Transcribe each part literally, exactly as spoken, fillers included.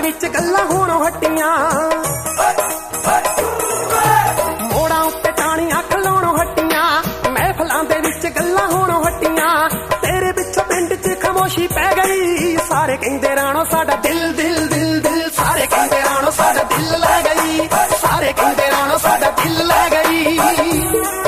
विच गल्लां होणों हट्टियां, मोड़ां उत्ते टाणियां खलोणों हट्टियां, महफलां दे विच गल्लां होणों हट्टियां। तेरे पिछों पिंड च खामोशी पै गई, सारे कहंदे राणो साडा दिल दिल दिल दिल, सारे कहंदे राणो साडा दिल लै गई, सारे कहंदे राणो साडा दिल लै गई।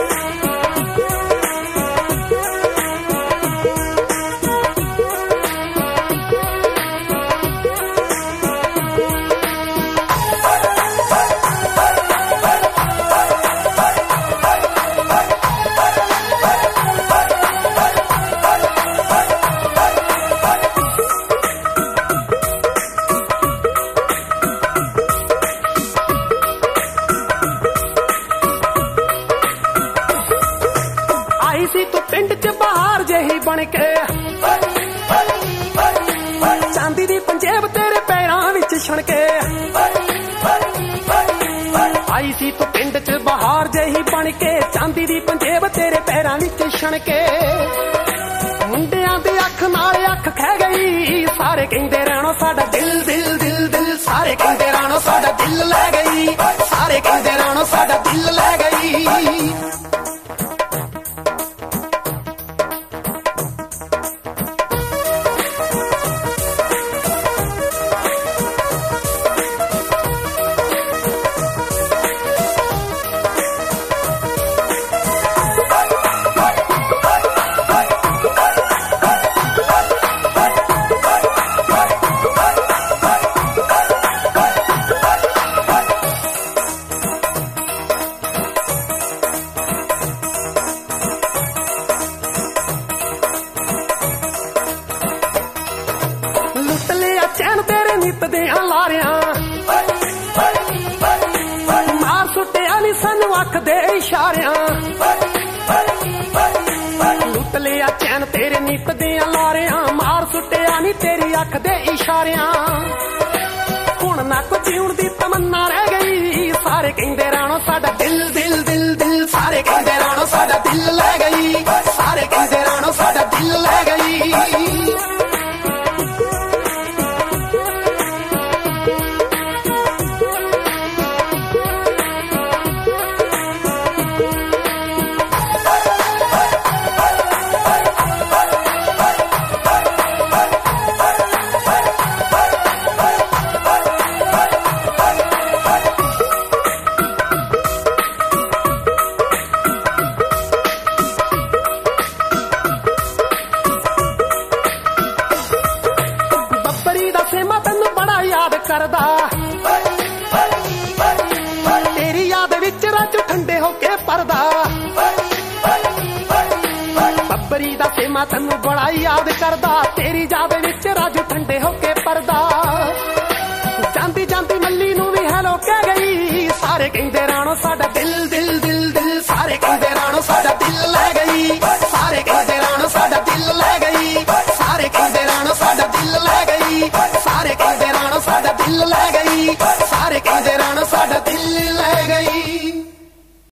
सी तू पिंड च बहार जही बन के, चांदी दी पंजेब तेरे पैरां विच छणके। आई सी तू पिंड च बहार जही बन के, चांदी दी पंजेब तेरे पैरां विच छणके। मुंडियां दी अख नाल अख खै गई, सारे कहंदे राणो साडा दिल दिल दिल दिल, सारे कहंदे राणो साडा दिल लै गई, सारे कहंदे राणो साडा दिल लै गई। चैन तेरे नित दियां लारियां, मार सुटिया नी सानू अख दे इशारियां। लुट लिया चैन तेरे नित दियां लारियां, मार सुटिया नी तेरी अख दे इशारियां। हुण ना कुछ जीउण दी तमन्ना रह गई, सारे कहंदे राणो साडा दिल दिल दिल दिल, सारे कहंदे राणो साडा दिल लै गई, सारे कहंदे राणो साडा दिल लै गई। मैं तैनू बड़ा याद करदा, तेरी याद विच राजू ठंडे होके परदा। बब्बरी दा सेमा तैनू बड़ा याद करदा, तेरी याद विच राजू ठंडे होके परदा। जांदी जांदी मल्ली नू भी हैलो कह गई, सारे कहंदे राणो साडा दिल दिल दिल दिल, सारे कहंदे राणो साडा दिल लै गई, सारे कहंदे राणो साडा दिल लै गई, सारे कहंदे राणो साडा दिल लै गई, सारे कहंदे राणो साडा दिल लै गई, सारे कहंदे राणो साडा दिल लै गई।